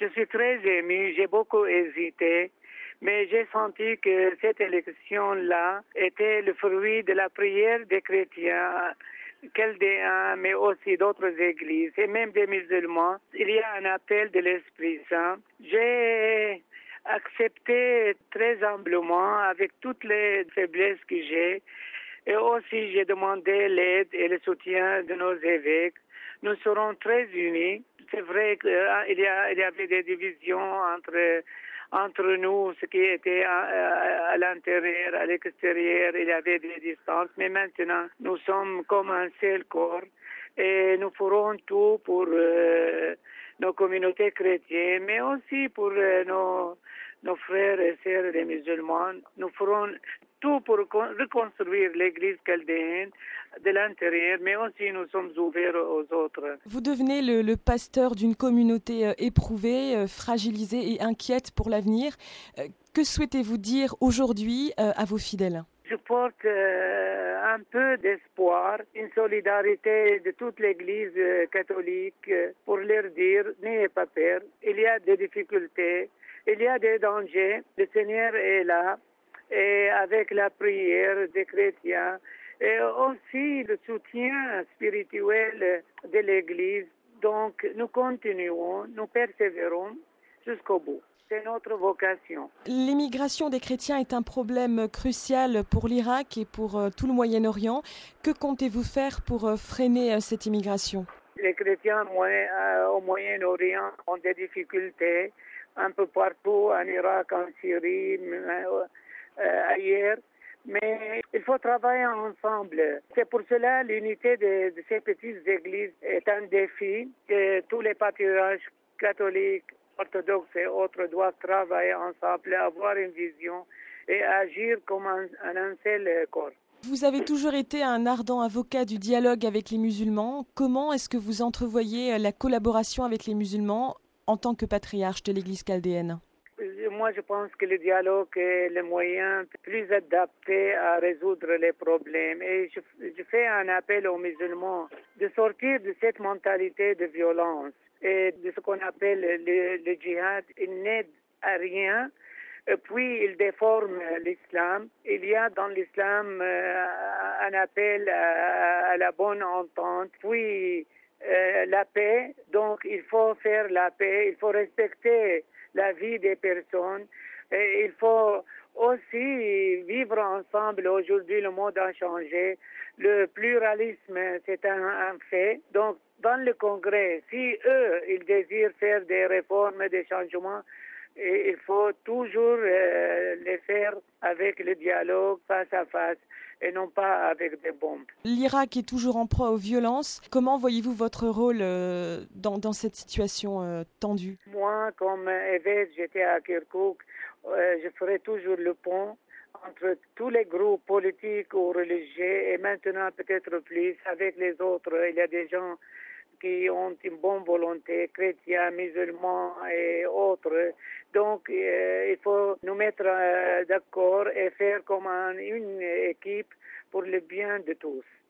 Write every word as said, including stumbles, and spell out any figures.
Je suis très ému, j'ai beaucoup hésité, mais j'ai senti que cette élection-là était le fruit de la prière des chrétiens chaldéens, mais aussi d'autres églises et même des musulmans. Il y a un appel de l'Esprit Saint. J'ai accepté très humblement, avec toutes les faiblesses que j'ai, et aussi j'ai demandé l'aide et le soutien de nos évêques. Nous serons très unis. C'est vrai qu'il y, a, il y avait des divisions entre, entre nous, ce qui était à, à, à l'intérieur, à l'extérieur, il y avait des distances. Mais maintenant, nous sommes comme un seul corps et nous ferons tout pour euh, nos communautés chrétiennes, mais aussi pour euh, nos, nos frères et sœurs les musulmans. Nous ferons tout pour reconstruire l'église chaldéenne de l'intérieur, mais aussi nous sommes ouverts aux autres. Vous devenez le, le pasteur d'une communauté euh, éprouvée, euh, fragilisée et inquiète pour l'avenir. Euh, que souhaitez-vous dire aujourd'hui euh, à vos fidèles ? Je porte euh, un peu d'espoir, une solidarité de toute l'Église euh, catholique euh, pour leur dire, n'ayez pas peur, il y a des difficultés, il y a des dangers, le Seigneur est là, et avec la prière des chrétiens, et aussi le soutien spirituel de l'Église. Donc nous continuons, nous persévérons jusqu'au bout. C'est notre vocation. L'émigration des chrétiens est un problème crucial pour l'Irak et pour euh, tout le Moyen-Orient. Que comptez-vous faire pour euh, freiner euh, cette immigration ? Les chrétiens euh, au Moyen-Orient ont des difficultés un peu partout, en Irak, en Syrie, euh, euh, ailleurs. Mais il faut travailler ensemble. C'est pour cela l'unité de, de ces petites églises est un défi que tous les patriarches catholiques, orthodoxes et autres doivent travailler ensemble, avoir une vision et agir comme un, un seul corps. Vous avez toujours été un ardent avocat du dialogue avec les musulmans. Comment est-ce que vous entrevoyez la collaboration avec les musulmans en tant que patriarche de l'Église chaldéenne ? Moi, je pense que le dialogue est le moyen plus adapté à résoudre les problèmes. Et je, je fais un appel aux musulmans de sortir de cette mentalité de violence et de ce qu'on appelle le, le djihad. Il n'aide à rien. Et puis, il déforme l'islam. Il y a dans l'islam euh, un appel à, à la bonne entente. Puis, euh, la paix. Donc, il faut faire la paix. Il faut respecter la vie des personnes. Et il faut aussi vivre ensemble. Aujourd'hui, le monde a changé. Le pluralisme, c'est un, un fait. Donc, dans le Congrès, si eux, ils désirent faire des réformes, des changements, et il faut toujours euh, les faire avec le dialogue face à face et non pas avec des bombes. L'Irak est toujours en proie aux violences. Comment voyez-vous votre rôle euh, dans, dans cette situation euh, tendue ? Moi, comme évêque, j'étais à Kirkouk. Euh, je ferai toujours le pont entre tous les groupes politiques ou religieux et maintenant peut-être plus avec les autres. Il y a des gens qui ont une bonne volonté, chrétiens, musulmans et autres. Donc, euh, il faut nous mettre euh, d'accord et faire comme un, une équipe pour le bien de tous.